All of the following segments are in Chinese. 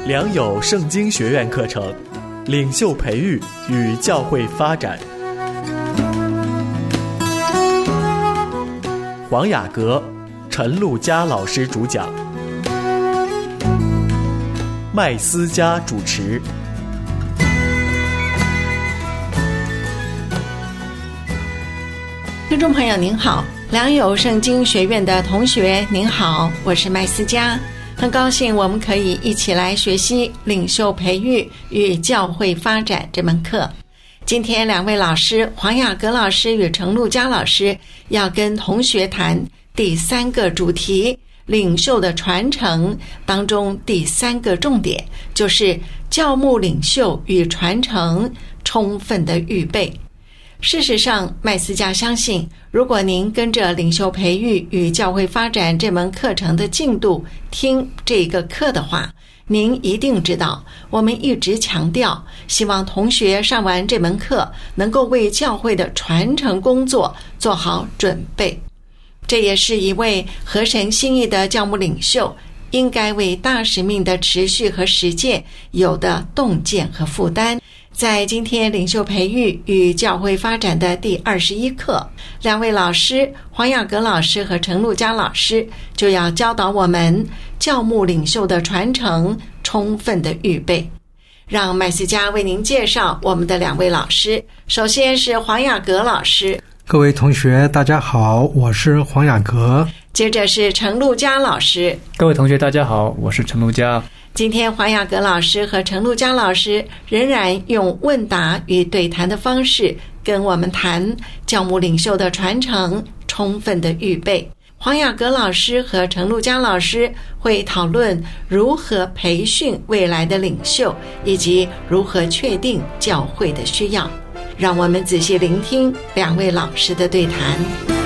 良友圣经学院课程，领袖培育与教会发展。黄雅阁、陈露嘉老师主讲，麦思嘉主持。 听众朋友您好，良友圣经学院的同学您好，我是麦思嘉，很高兴我们可以一起来学习领袖培育与教会发展这门课。今天两位老师黄雅阁老师与陈露嘉老师要跟同学谈第三个主题，领袖的传承当中第三个重点就是教牧领袖与传承充分的预备。事实上，麦思嘉相信，如果您跟着领袖培育与教会发展这门课程的进度听这个课的话，您一定知道，我们一直强调，希望同学上完这门课能够为教会的传承工作做好准备。这也是一位合神心意的教牧领袖应该为大使命的持续和实践有的洞见和负担。在今天领袖培育与教会发展的第21课，两位老师黄雅阁老师和陈露嘉老师就要教导我们教牧领袖的传承充分的预备。让麦思嘉为您介绍我们的两位老师。首先是黄雅阁老师。 各位同学大家好，我是黄雅阁。 接着是陈露嘉老师。 各位同学大家好，我是陈露嘉。 今天黄雅阁老师和陈露嘉老师仍然用问答与对谈的方式跟我们谈教牧领袖的传承充分的预备。黄雅阁老师和陈露嘉老师会讨论如何培训未来的领袖，以及如何确定教会的需要。让我们仔细聆听两位老师的对谈。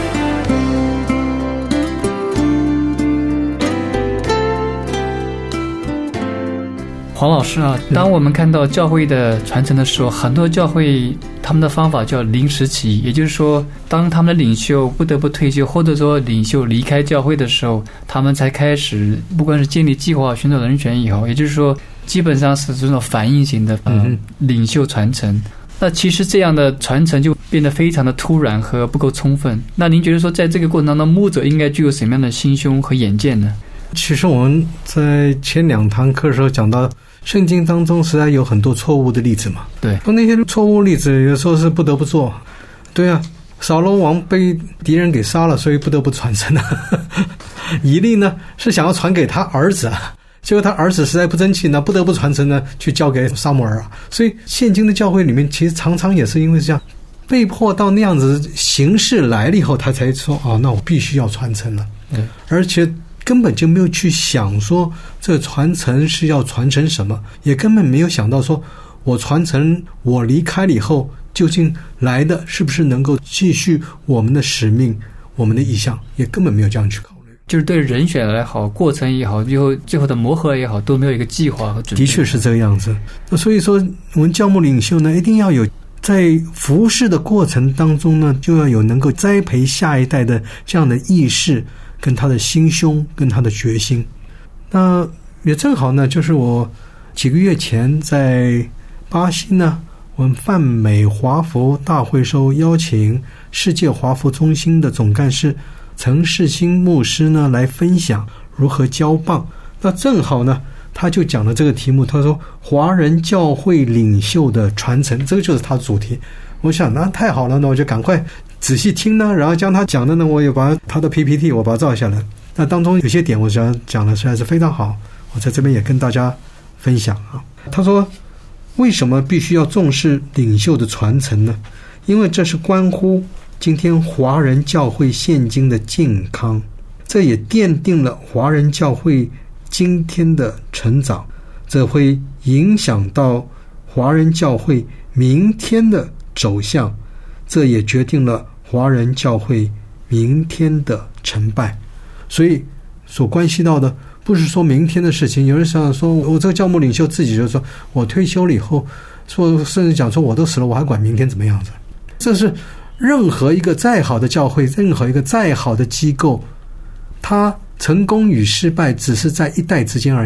黄老师啊，当我们看到教会的传承的时候，很多教会他们的方法叫临时起意，也就是说，当他们的领袖不得不退休，或者说领袖离开教会的时候，他们才开始不管是建立计划、寻找人选也好，也就是说，基本上是这种反应型的领袖传承。那其实这样的传承就变得非常的突然和不够充分。那您觉得说，在这个过程当中，牧者应该具有什么样的心胸和眼见呢？ 其实我们在前2堂课的时候讲到，圣经当中实在有很多错误的例子嘛。 对， 那些错误例子有时候是不得不做。对啊，扫罗王被敌人给杀了，所以不得不传承啊。以利呢是想要传给他儿子啊，结果他儿子实在不争气呢，不得不传承呢，去交给撒母耳啊。所以现今的教会里面，其实常常也是因为这样，被迫到那样子形式来了以后，他才说那我必须要传承了。而且根本就没有去想说这传承是要传承什么，也根本没有想到说我传承，我离开了以后究竟来的是不是能够继续我们的使命，我们的意向，也根本没有这样去考虑。 就是对人选也好，过程也好，最后的磨合也好，都没有一个计划和准备。 的确是这个样子。所以说我们教牧领袖呢，一定要有在服事的过程当中呢，就要有能够栽培下一代的这样的意识，跟他的心胸，跟他的决心。那也正好呢，就是我几个月前在巴西呢，我们泛美华福大会收邀请世界华福中心的总干事陈世新牧师呢来分享如何交棒。那正好呢，他就讲了这个题目，他说华人教会领袖的传承，这个就是他的主题。我想那太好了，那我就赶快仔细听呢，然后将他讲的呢，我也把他的 PPT 我把它照下来。那当中有些点我想讲的实在是非常好，我在这边也跟大家分享啊。他说为什么必须要重视领袖的传承呢？因为这是关乎今天华人教会现今的健康，这也奠定了华人教会今天的成长，这会影响到华人教会明天的走向，这也决定了华人教会明天的成败。所以所关系到的不是说明天的事情。有人想说我这个教牧领袖自己就说我退休了以后，说甚至讲说我都死了，我还管明天怎么样子。这是任何一个再好的教会，任何一个再好的机构，它成功与失败只是在一代之间而已。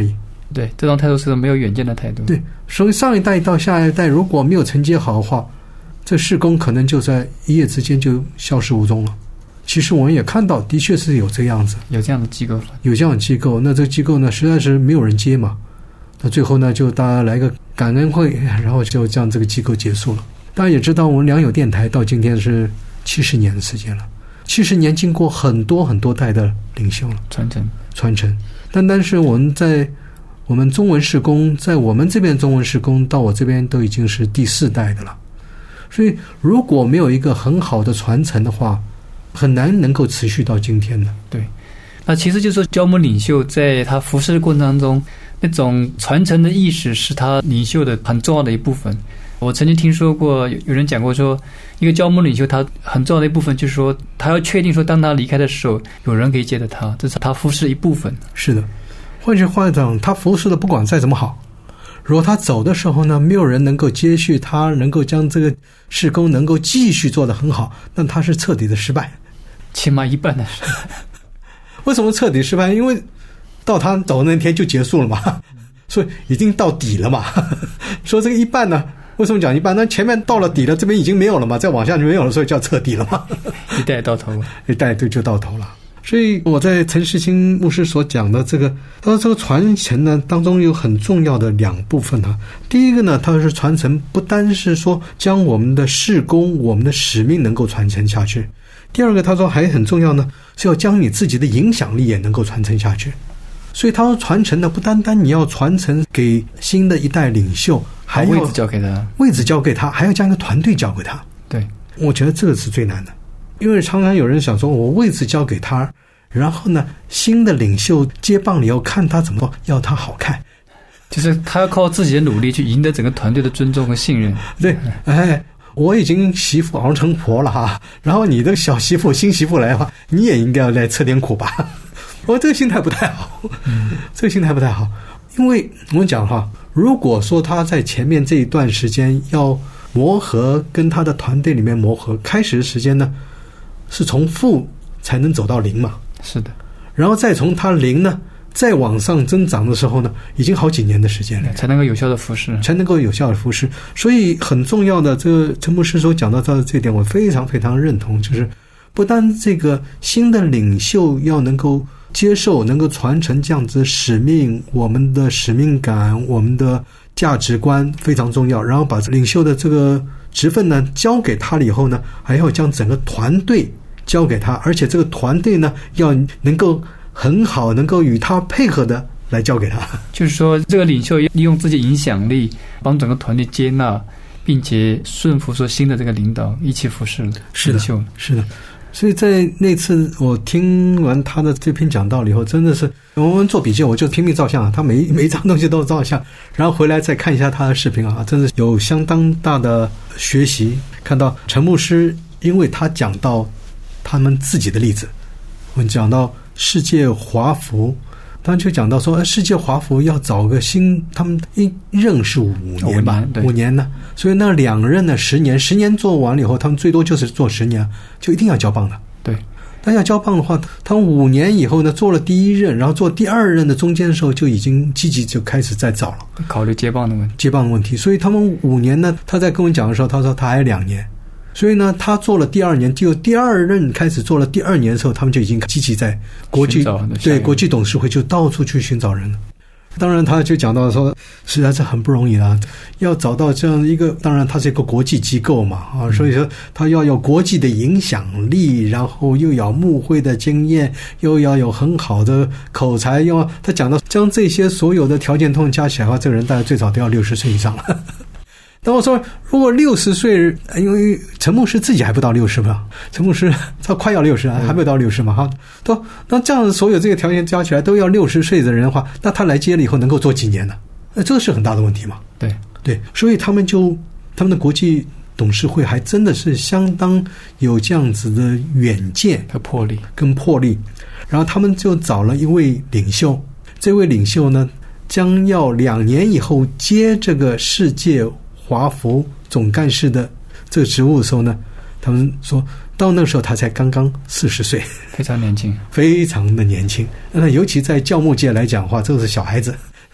对，这种态度是没有远见的态度。 对，所以上一代到下一代如果没有承接好的话，这事工可能就在一夜之间就消失无踪了。其实我们也看到，的确是有这样子， 有这样的机构， 有这样的机构。那这个机构呢，实在是没有人接嘛。那最后呢，就大家来个感恩会，然后就这样这个机构结束了。大家也知道，我们良友电台到今天是70年的时间了，70年经过很多很多代的领袖了，传承。但是我们在我们中文事工，在我们这边中文事工到我这边都已经是第4代的了。所以如果没有一个很好的传承的话，很难能够持续到今天的。 对，那其实就是说教牧领袖在他服事的过程当中，那种传承的意识是他领袖的很重要的一部分。我曾经听说过有人讲过说，一个教牧领袖他很重要的一部分就是说，他要确定说当他离开的时候有人可以接着他，这是他服事的一部分。 是的，换句话讲，他服事的不管再怎么好，如果他走的时候呢，没有人能够接续他，能够将这个事工能够继续做得很好，那他是彻底的失败， 起码一半的失败。 为什么彻底失败？因为到他走的那天就结束了嘛，所以已经到底了嘛。说这个一半呢，为什么讲一半？那前面到了底了，这边已经没有了嘛，再往下就没有了，所以叫彻底了嘛。 一代到头了， 一代就到头了。所以我在陈世清牧师所讲的这个，他说这个传承呢当中有很重要的2部分啊。第一个呢，他是传承不单是说将我们的事工、我们的使命能够传承下去，第二个他说还很重要呢，是要将你自己的影响力也能够传承下去。所以他说传承呢，不单单你要传承给新的一代领袖，还要位置交给他， 还要将一个团队交给他。 对， 我觉得这个是最难的，因为常常有人想说，我位置交给他，然后呢，新的领袖接棒了以后，看他怎么要他好看， 就是他要靠自己的努力去赢得整个团队的尊重和信任。 对，我已经媳妇熬成婆了哈，然后你的小媳妇、新媳妇来的话，你也应该要来吃点苦吧。我这个心态不太好，这个心态不太好，因为我们讲哈，如果说他在前面这一段时间要磨合，跟他的团队里面磨合，开始的时间呢是从负才能走到0嘛， 是的，然后再从他0呢再往上增长的时候呢，已经好几年的时间了， 才能够有效的服事， 所以很重要的，这个陈牧师所讲到的这点，我非常非常认同，就是不单这个新的领袖要能够接受，能够传承这样子的使命，我们的使命感，我们的价值观非常重要，然后把领袖的这个职分呢交给他了以后呢，还要将整个团队交给他，而且这个团队呢要能够很好，能够与他配合的来交给他。 就是说这个领袖利用自己影响力帮整个团队接纳并且顺服说新的这个领导一起服侍领袖。 是的，所以在那次我听完他的这篇讲道了以后，真的是我们做笔记，我就拼命照相，他每一张东西都照相，然后回来再看一下他的视频啊，真的有相当大的学习。看到陈牧师，因为他讲到他们自己的例子，我们讲到世界华服，当然就讲到说世界华服要找个新，他们一任是5年吧，5年呢，所以那2任呢10年做完了以后，他们最多就是做10年，就一定要交棒的。 对， 但要交棒的话，他们5年以后呢做了第1任，然后做第2任的中间的时候，就已经积极就开始在找了， 考虑接棒的问题。 所以他们5年呢，他在跟我讲的时候，他说他还有2年。所以呢，他做了第2年，就第2任开始做了第2年的时候，他们就已经积极在国际董事会就到处去寻找人了。当然，他就讲到说，实在是很不容易啦，要找到这样一个，当然它是一个国际机构嘛，所以说他要有国际的影响力，然后又有牧会的经验，又要有很好的口才，他讲到将这些所有的条件通通加起来的话，这个人大概最少都要60岁以上了。但我说，如果60岁，因为陈牧师自己还不到60吧，陈牧师他快要60了，还没有到60嘛，哈，那这样所有这个条件加起来都要60岁的人的话，那他来接了以后能够做几年呢？这个是很大的问题嘛。对，所以他们的国际董事会还真的是相当有这样子的远见和魄力，然后他们就找了一位领袖，这位领袖呢将要2年以后接这个世界华服总干事的这个职务的时候呢，他们说到那个时候他才刚刚40岁， 非常年轻， 非常的年轻。那尤其在教牧界来讲的话，这个是小孩子。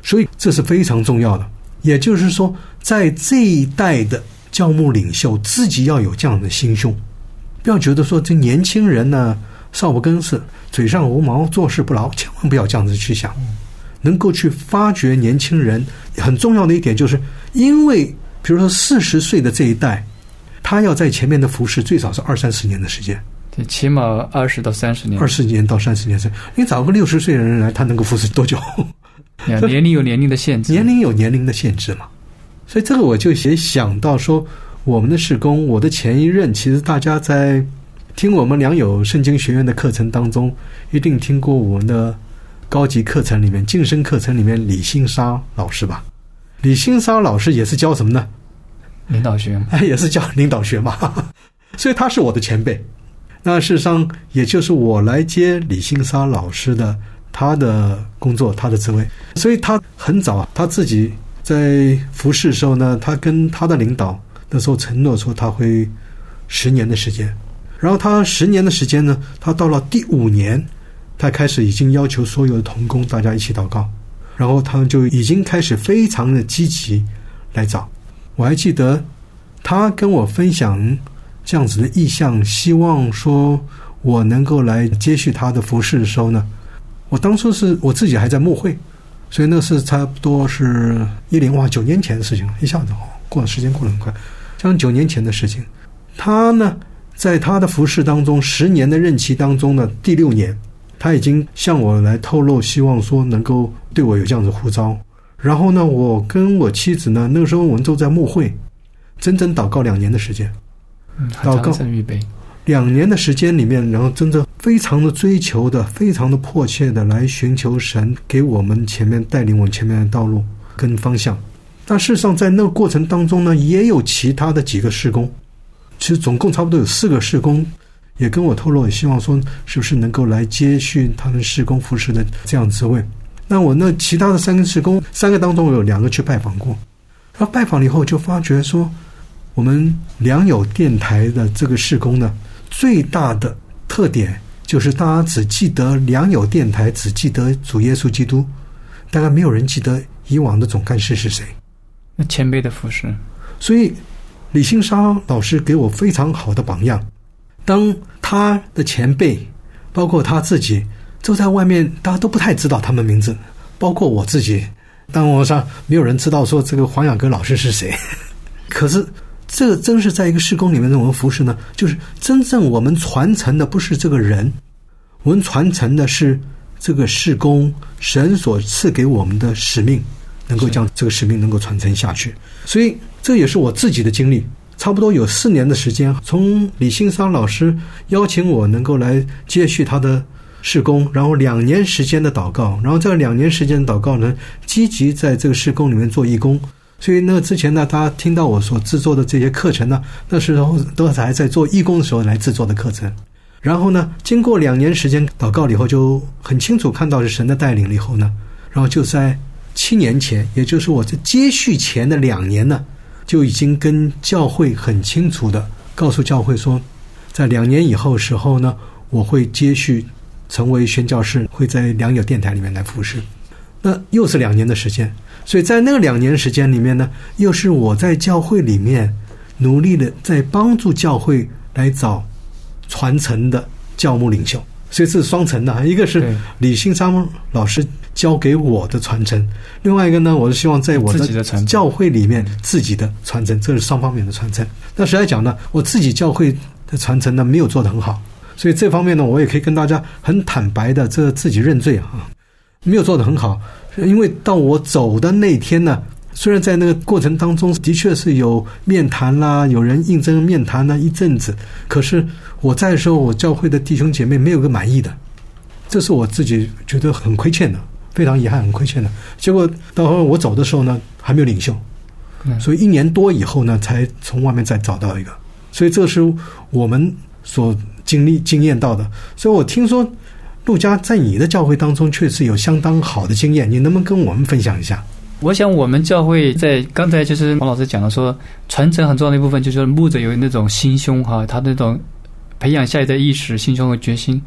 所以这是非常重要的。也就是说，在这一代的教牧领袖自己要有这样的心胸，不要觉得说这年轻人呢少不更事，嘴上无毛，做事不牢，千万不要这样子去想。能够去发掘年轻人，很重要的一点就是，因为比如说40岁的这一代，他要在前面的服侍最少是20-30年的时间， 对，起码20到30年 ，20年到30年。你找个60岁的人来，他能够服侍多久？ 年龄有年龄的限制， 年龄有年龄的限制嘛。所以这个我就也想到说，我们的事工，我的前一任，其实大家在听我们良友圣经学院的课程当中，一定听过我们的高级课程里面、晋升课程里面李新沙老师吧？李新沙老师也是教什么呢？ 领导学嘛， 也是教领导学嘛。所以他是我的前辈。那事实上，也就是我来接李新沙老师的他的工作、他的职位。所以他很早，他自己在服侍的时候呢，他跟他的领导那时候承诺说他会10年的时间。然后他10年的时间呢，他到了第5年，他开始已经要求所有的同工大家一起祷告，然后他们就已经开始非常的积极来找。我还记得他跟我分享这样子的意向，希望说我能够来接续他的服事的时候呢，我当初是我自己还在牧会，所以那是差不多是9年前的事情了，一下子时间过得很快，像9年前的事情。他呢，在他的服事当中10年的任期当中的第6年，他已经向我来透露，希望说能够对我有这样子呼召。然后呢，我跟我妻子呢，那个时候我们都在牧会，整整祷告2年的时间，祷告预备 2年的时间里面，然后真的非常的追求的，非常的迫切的来寻求神给我们前面带领我们前面的道路跟方向。但事实上在那个过程当中呢，也有其他的几个事工，其实总共差不多有4个事工也跟我透露，也希望说是不是能够来接续他们事工服事的这样职位。那我那其他的3个事工，3个当中我有2个去拜访过，然后拜访了以后就发觉说，我们良友电台的这个事工呢，最大的特点就是大家只记得良友电台，只记得主耶稣基督，大概没有人记得以往的总干事是谁， 那前辈的服事。 所以李新沙老师给我非常好的榜样。当他的前辈包括他自己都在外面，大家都不太知道他们名字，包括我自己，当我上没有人知道说这个黄雅阁老师是谁。可是这个真是在一个事工里面的我们服事呢，就是真正我们传承的不是这个人，我们传承的是这个事工，神所赐给我们的使命，能够将这个使命能够传承下去。所以这也是我自己的经历，差不多有4年的时间，从李新沙老师邀请我能够来接续他的事工，然后2年时间的祷告，然后这2年时间的祷告呢，积极在这个事工里面做义工。所以那之前呢，大家听到我所制作的这些课程呢，那时候都还在做义工的时候来制作的课程。然后呢，经过2年时间祷告了以后，就很清楚看到是神的带领了以后呢，然后就在7年前，也就是我在接续前的2年呢，就已经跟教会很清楚的告诉教会说，在2年以后时候呢，我会接续成为宣教士，会在良友电台里面来服侍。那又是2年的时间，所以在那个2年时间里面呢，又是我在教会里面努力的在帮助教会来找传承的教牧领袖。所以这是双层的，一个是李新沙老师教给我的传承，另外一个呢，我是希望在我的教会里面自己的传承，这是双方面的传承。那实在讲呢，我自己教会的传承呢没有做得很好，所以这方面呢，我也可以跟大家很坦白的这自己认罪啊，没有做得很好。因为到我走的那天呢，虽然在那个过程当中的确是有面谈啦，有人应征面谈啦一阵子，可是我在的时候，我教会的弟兄姐妹没有个满意的，这是我自己觉得很亏欠的，非常遗憾，很亏欠的。结果到后我走的时候呢，还没有领袖，所以1年多以后呢，才从外面再找到一个。所以这是我们所经验到的。所以我听说陆家在你的教会当中确实有相当好的经验，你能不能跟我们分享一下？ 我想我们教会在刚才就是黄老师讲的说，传承很重要的一部分就是牧者有那种心胸哈，他那种培养下一代意识、心胸和决心。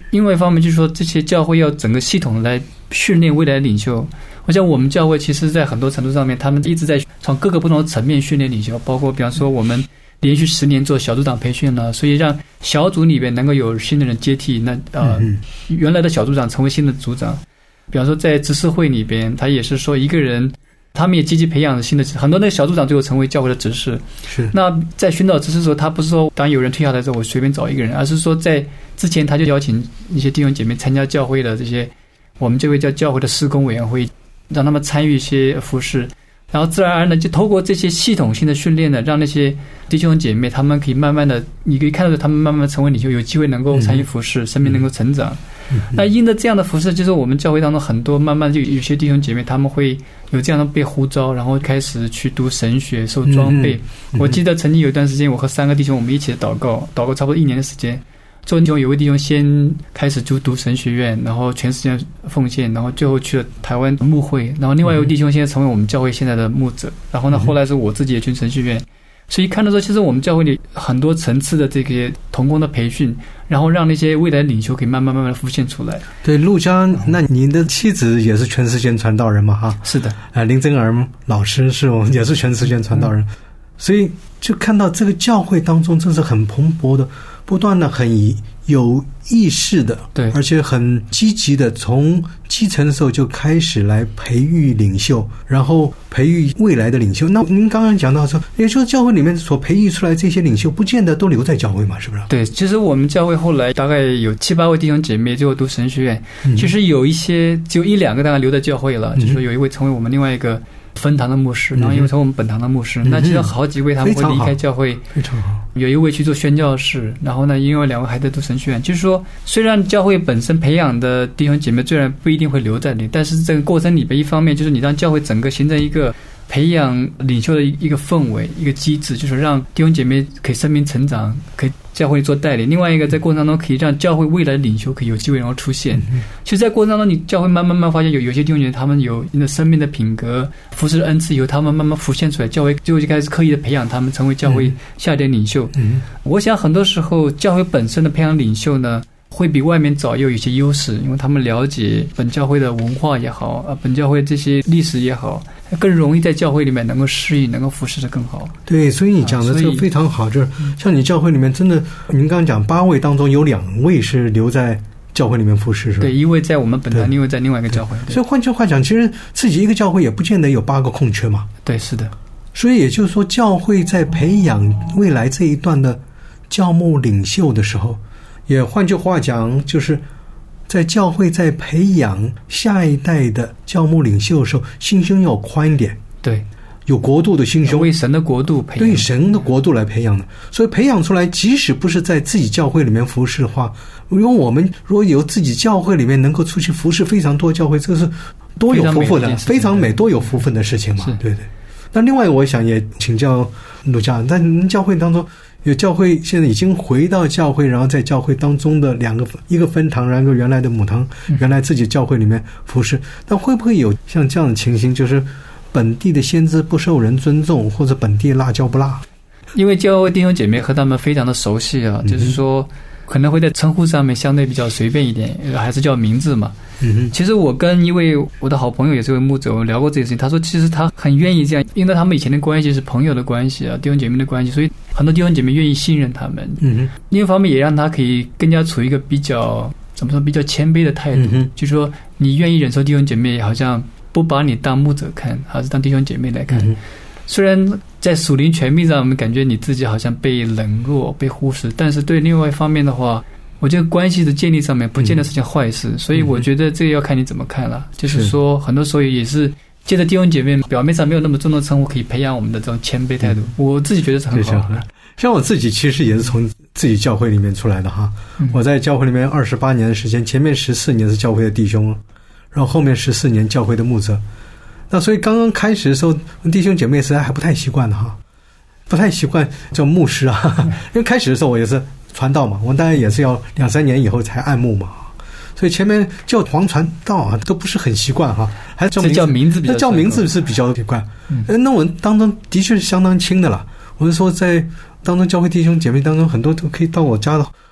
另外一方面就是说，这些教会要整个系统来训练未来的领袖。我想我们教会其实在很多程度上面，他们一直在从各个不同的层面训练领袖，包括比方说我们连续10年做小组长培训了，所以让小组里面能够有新的人接替原来的小组长成为新的组长。比方说在执事会里边，他也是说一个人，他们也积极培养新的很多那个小组长最后成为教会的执事。 是。那在宣导执事的时候，他不是说当有人退下来之后我随便找一个人，而是说在之前他就邀请一些弟兄姐妹参加教会的这些，我们这位叫教会的施工委员会，让他们参与一些服事，然后自然而然的就透过这些系统性的训练呢，让那些弟兄姐妹他们可以慢慢的，你可以看到他们慢慢成为领袖，有机会能够参与服事，生命能够成长。那因着这样的服事，就是我们教会当中很多慢慢就有些弟兄姐妹他们会有这样的被呼召，然后开始去读神学，受装备。我记得曾经有一段时间，我和3个弟兄我们一起祷告差不多1年的时间。做弟兄有位弟兄先开始就读神学院，然后全时间奉献，然后最后去了台湾牧会，然后另外一位弟兄现在成为我们教会现在的牧者，然后呢后来是我自己也去神学院。所以看到说，其实我们教会里很多层次的这个同工的培训，然后让那些未来的领袖可以慢慢的浮现出来。 对，陆家，那您的妻子也是全时间传道人嘛？哈， 是的， 林真儿老师是我们也是全时间传道人，所以就看到这个教会当中真是很蓬勃的，不断的很有意识的，对，而且很积极的，从基层的时候就开始来培育领袖，然后培育未来的领袖。那您刚刚讲到说，也就是教会里面所培育出来这些领袖，不见得都留在教会嘛，是不是？ 对，其实我们教会后来大概有7、8位弟兄姐妹最后读神学院，其实有一些就1、2个大概留在教会了，就是说有一位成为我们另外一个分堂的牧师，然后因为成为我们本堂的牧师，那其实好几位他们会离开教会， 非常好。 有一位去做宣教士，然后呢，因为2位还在读神学院。就是说，虽然教会本身培养的弟兄姐妹虽然不一定会留在那里，但是这个过程里边，一方面就是你让教会整个形成一个培养领袖的一个氛围、一个机制，就是让弟兄姐妹可以生命成长，可以教会做带领。另外一个，在过程当中可以让教会未来的领袖可以有机会然后出现。其实，在过程当中，你教会慢慢发现有些弟兄姐妹他们有你的生命的品格、服侍的恩赐以后，他们慢慢浮现出来，教会最后就开始刻意的培养他们，成为教会下一代领袖。我想很多时候教会本身的培养领袖呢，会比外面早有一些优势，因为他们了解本教会的文化也好，本教会这些历史也好，更容易在教会里面能够适应，能够服侍得更好。 对，所以你讲的这个非常好，就是像你教会里面真的，您刚刚讲8位当中有2位是留在教会里面服侍，是吧？ 对，一位在我们本堂，另一位在另外一个教会。 所以换句话讲，其实自己一个教会也不见得有8个空缺嘛。 对，是的。 所以也就是说，教会在培养未来这一段的教牧领袖的时候，也换句话讲，就是在教会在培养下一代的教牧领袖的时候，心胸要宽一点。 对， 有国度的心胸， 为神的国度培养， 对神的国度来培养的。所以培养出来，即使不是在自己教会里面服侍的话，因为我们如果有自己教会里面能够出去服侍非常多教会，这是多有福分的，非常美多有福分的事情嘛。对对。那另外我想也请教陆家，在您教会当中有教会现在已经回到教会，然后在教会当中的一个分堂，然后原来的母堂，原来自己教会里面服侍，那会不会有像这样的情形，就是本地的先知不受人尊重，或者本地辣椒不辣？ 因为教会弟兄姐妹和他们非常的熟悉啊，就是说可能会在称呼上面相对比较随便一点，还是叫名字嘛。其实我跟一位我的好朋友也是位牧者，我聊过这个事情，他说其实他很愿意这样，因为他们以前的关系是朋友的关系啊，弟兄姐妹的关系，所以很多弟兄姐妹愿意信任他们。另一方面也让他可以更加处于一个比较怎么说比较谦卑的态度，就是说你愿意忍受弟兄姐妹好像不把你当牧者看，还是当弟兄姐妹来看。虽然在属灵权柄上我们感觉你自己好像被冷落被忽视，但是对另外一方面的话，我觉得关系的建立上面不见得是件坏事，所以我觉得这个要看你怎么看了。就是说很多时候也是借着弟兄姐妹表面上没有那么重的称呼，可以培养我们的这种谦卑态度，我自己觉得是很好的。 像我自己其实也是从自己教会里面出来的哈，我在教会里面28年的时间，前面14年是教会的弟兄，然后后面14年教会的牧者。那所以刚刚开始的时候，弟兄姐妹实在还不太习惯的哈，不太习惯叫牧师啊，因为开始的时候我也是传道嘛，我当然也是要2-3年以后才按牧嘛，所以前面叫黄传道啊都不是很习惯哈，还是叫名字比较， 那叫名字是比较习惯。那我当中的确是相当轻的了。我是说在当中教会弟兄姐妹当中，很多都可以到我家的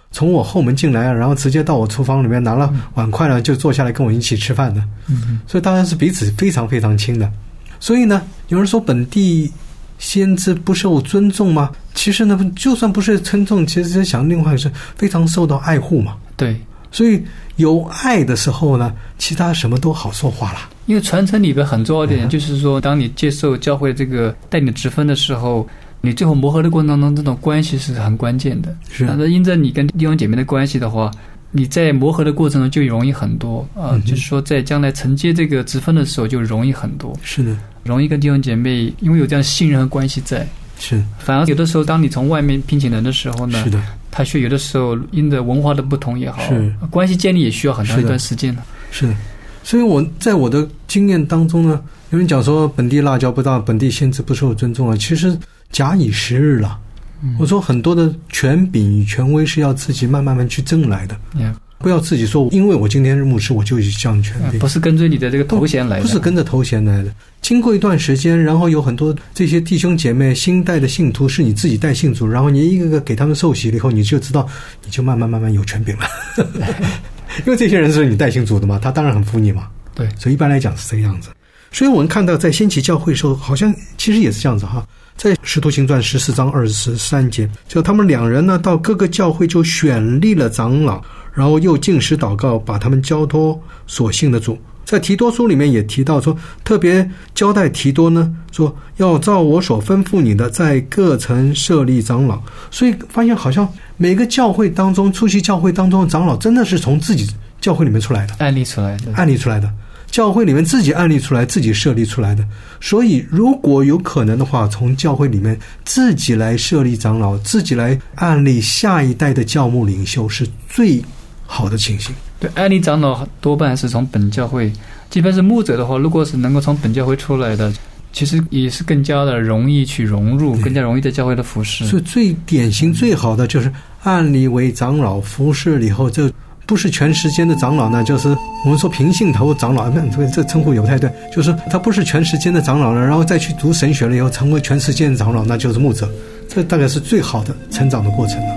从我后门进来，然后直接到我厨房里面拿了碗筷了，就坐下来跟我一起吃饭的。所以大家是彼此非常非常亲的。所以呢，有人说本地先知不受尊重吗？其实呢，就算不是尊重，其实想另外是非常受到爱护嘛。 对， 所以有爱的时候呢，其他什么都好说话了。因为传承里边很重要一点，就是说，当你接受教会这个带你职分的时候，你最后磨合的过程当中，这种关系是很关键的。 是， 那因着你跟弟兄姐妹的关系的话，你在磨合的过程中就容易很多啊，就是说在将来承接这个职分的时候就容易很多。 是的， 容易跟弟兄姐妹因为有这样信任和关系在。 是， 反而有的时候，当你从外面聘请人的时候呢， 是的， 他需要有的时候因着文化的不同也好， 是关系建立也需要很长一段时间的。 是的，所以我在我的经验当中呢，有人讲说本地辣椒不大，本地先知不受尊重啊，其实假以时日了。我说很多的权柄与权威是要自己慢慢去争来的。不要自己说，因为我今天是牧师，我就这样权柄， 不是跟着你的这个头衔来的， 不是跟着头衔来的。经过一段时间，然后有很多这些弟兄姐妹新带的信徒是你自己带信主，然后你一个个给他们受洗了以后，你就知道，你就慢慢有权柄了。因为这些人是你带信主的嘛，他当然很服你嘛。 对， 所以一般来讲是这个样子。所以我们看到在先期教会的时候，好像其实也是这样子哈。在使徒行传14章23节，就他们两人呢到各个教会就选立了长老，然后又禁食祷告，把他们交托所信的主。在提多书里面也提到说，特别交代提多呢，说要照我所吩咐你的，在各城设立长老。所以发现好像每个教会当中，初期教会当中的长老真的是从自己教会里面出来的， 案例出来的。 教会里面自己案例出来，自己设立出来的。所以如果有可能的话，从教会里面自己来设立长老，自己来案例下一代的教牧领袖，是最好的情形。 对，案例长老多半是从本教会，即便是牧者的话，如果是能够从本教会出来的，其实也是更加的容易去融入，更加容易在教会的服侍。 所以最典型最好的就是案例为长老服侍了以后，这不是全时间的长老呢，就是我们说平信徒长老，这称呼也不太对，就是他不是全时间的长老了，然后再去读神学了以后成为全时间的长老，那就是牧者。这大概是最好的成长的过程了。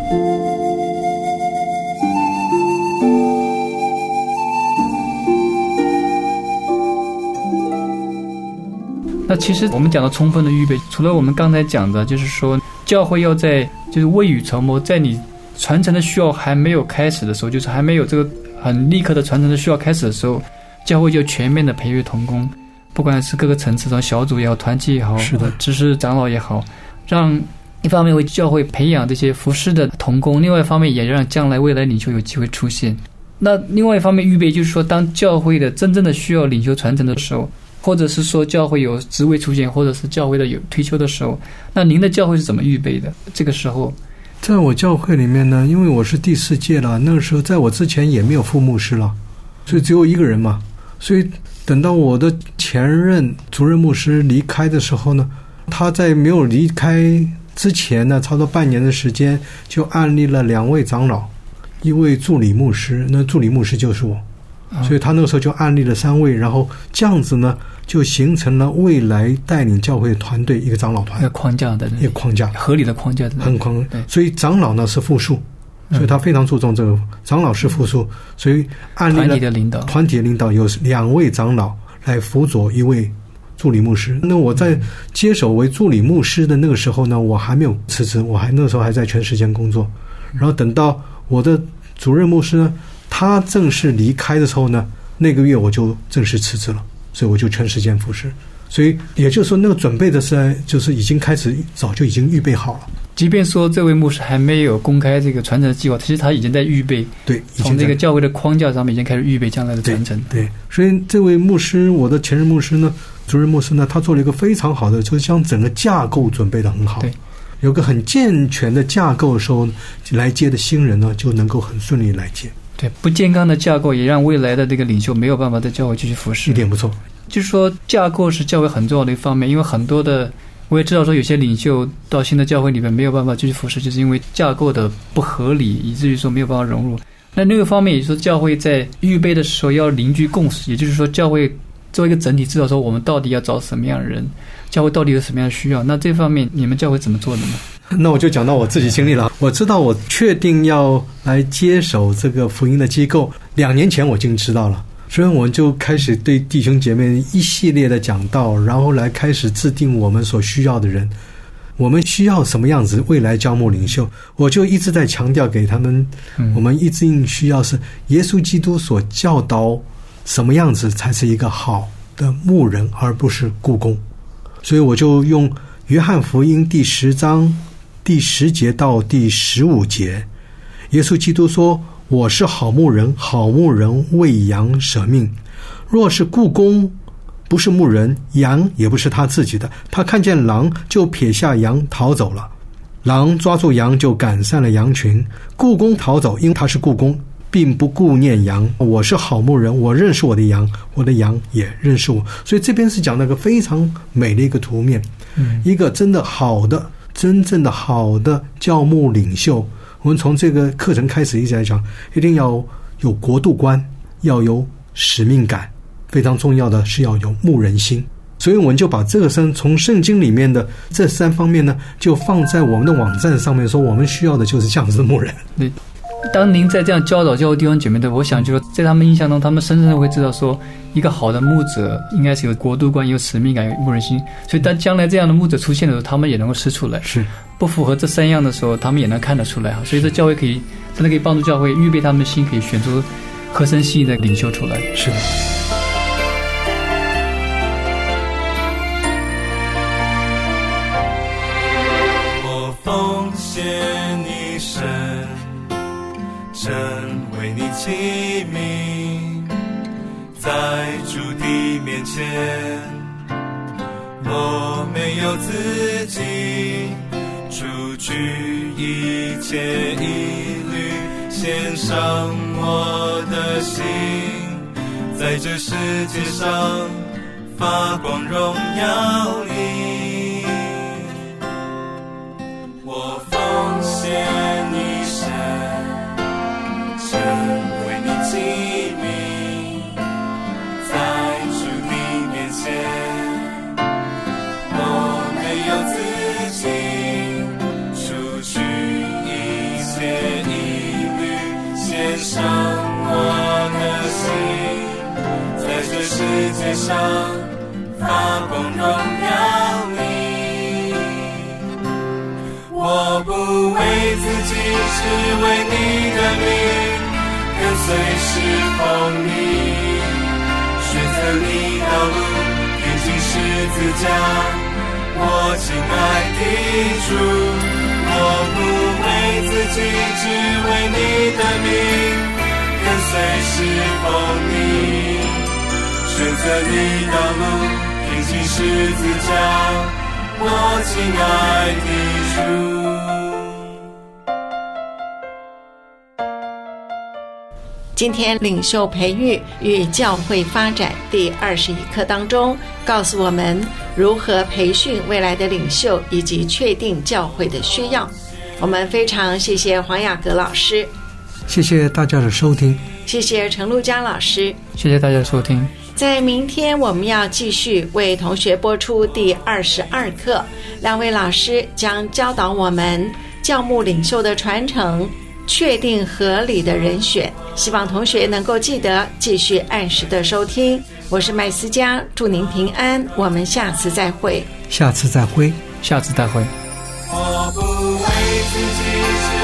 那其实我们讲到充分的预备，除了我们刚才讲的，就是说教会要在就是未雨绸缪，在你传承的需要还没有开始的时候，就是还没有这个很立刻的传承的需要开始的时候，教会就全面的培育同工，不管是各个层次的小组也好，团契也好， 是的， 知识长老也好，让一方面为教会培养这些服侍的同工，另外一方面也让将来未来领袖有机会出现。那另外一方面预备就是说，当教会的真正的需要领袖传承的时候，或者是说教会有职位出现，或者是教会的有退休的时候，那您的教会是怎么预备的？这个时候在我教会里面呢，因为我是第4届了，那个时候在我之前也没有副牧师了，所以只有一个人嘛。所以等到我的前任主任牧师离开的时候呢，他在没有离开之前呢，差不多半年的时间就案例了2位长老，一位助理牧师，那助理牧师就是我，所以他那个时候就案例了3位，然后这样子呢就形成了未来带领教会团队一个长老团， 一个框架的， 一个框架， 合理的框架的， 很框。所以长老呢是复数，所以他非常注重这个长老是复数，所以案例了团体的领导有2位长老来辅佐1位助理牧师。那我在接手为助理牧师的那个时候呢，我还没有辞职，我那个时候还在全时间工作。然后等到我的主任牧师呢，他正式离开的时候呢，那个月我就正式辞职了，所以我就全时间服侍。所以也就是说，那个准备的是就是已经开始，早就已经预备好了。 即便说这位牧师还没有公开这个传承的计划，其实他已经在预备， 对， 从这个教会的框架上面已经开始预备将来的传承。 对，所以这位牧师，我的前任牧师呢，主任牧师呢，他做了一个非常好的，就是将整个架构准备得很好。 对， 有个很健全的架构的时候，来接的新人呢，就能够很顺利来接。 对，不健康的架构也让未来的这个领袖没有办法在教会继续服侍。 一点不错。 就是说架构是教会很重要的一方面，因为很多的我也知道说有些领袖到新的教会里面没有办法继续服侍，就是因为架构的不合理，以至于说没有办法融入。那另一个方面也就是说教会在预备的时候要凝聚共识，也就是说教会作为一个整体知道说我们到底要找什么样的人，教会到底有什么样的需要，那这方面你们教会怎么做的呢？ 那我就讲到我自己经历了。我知道我确定要来接手这个福音的机构，2年前我已经知道了，所以我就开始对弟兄姐妹一系列的讲道，然后来开始制定我们所需要的人，我们需要什么样子未来教牧领袖。我就一直在强调给他们，我们一直需要是耶稣基督所教导什么样子才是一个好的牧人，而不是雇工。所以我就用约翰福音第10章第10节到第15节，耶稣基督说，我是好牧人，好牧人为羊舍命。若是雇工不是牧人，羊也不是他自己的，他看见狼就撇下羊逃走了，狼抓住羊就赶散了羊群。雇工逃走，因为他是雇工，并不顾念羊。我是好牧人，我认识我的羊，我的羊也认识我。所以这边是讲那个非常美的一个图面，一个真的好的真正的好的教牧领袖。我们从这个课程开始一直在讲，一定要有国度观，要有使命感，非常重要的是要有牧人心。所以我们就把这个从圣经里面的这3方面呢，就放在我们的网站上面，说我们需要的就是这样子的牧人。 对，当您在这样教导教会弟兄姐妹的，我想就是在他们印象中，他们深深的会知道说，一个好的牧者应该是有国度观、有使命感、有牧人心。所以当将来这样的牧者出现的时候，他们也能够识出来。 是不符合这3样的时候，他们也能看得出来。所以这教会真的可以帮助教会预备他们的心，可以选出合身心意的领袖出来。 是的。 我奉献一生，成为你器皿，在主的面前，我没有自己，除去一切疑虑，献上我的心，在这世界上发光荣耀你。我奉献一生，成为你器皿，在主的面前，我没有自己，除去一切疑虑，献上我的心，在这世界上发光荣耀你。我不为自己，只为你的名，跟随侍奉你，选择你道路，贴近十字架，我亲爱的主。我不为自己，只为你的名，跟随侍奉你，选择你道路，贴近十字架，我亲爱的主。 今天领袖培育与教会发展第21课当中，告诉我们如何培训未来的领袖以及确定教会的需要。我们非常谢谢黄雅阁老师， 谢谢大家的收听， 谢谢陈路佳老师， 谢谢大家的收听。 在明天我们要继续为同学播出第22课，2位老师将教导我们教牧领袖的传承，确定合理的人选。希望同学能够记得继续按时的收听。我是麦思佳，祝您平安，我们下次再会。 下次再会。 下次再会。 我不为自己